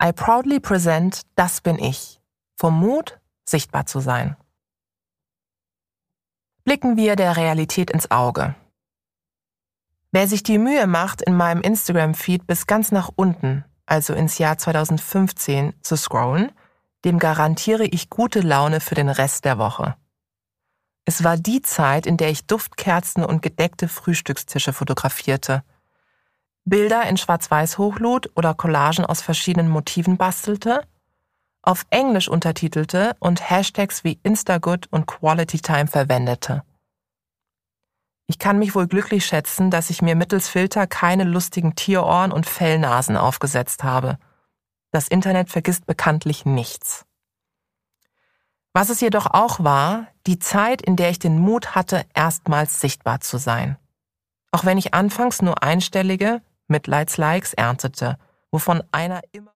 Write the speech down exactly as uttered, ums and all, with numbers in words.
I proudly present, das bin ich. Vom Mut, sichtbar zu sein. Blicken wir der Realität ins Auge. Wer sich die Mühe macht, in meinem Instagram-Feed bis ganz nach unten, also ins Jahr zweitausendfünfzehn, zu scrollen, dem garantiere ich gute Laune für den Rest der Woche. Es war die Zeit, in der ich Duftkerzen und gedeckte Frühstückstische fotografierte, Bilder in Schwarz-Weiß-Hochlud oder Collagen aus verschiedenen Motiven bastelte, auf Englisch untertitelte und Hashtags wie Instagood und Quality Time verwendete. Ich kann mich wohl glücklich schätzen, dass ich mir mittels Filter keine lustigen Tierohren und Fellnasen aufgesetzt habe. Das Internet vergisst bekanntlich nichts. Was es jedoch auch war, die Zeit, in der ich den Mut hatte, erstmals sichtbar zu sein. Auch wenn ich anfangs nur einstellige Mitleidslikes erntete, wovon einer immer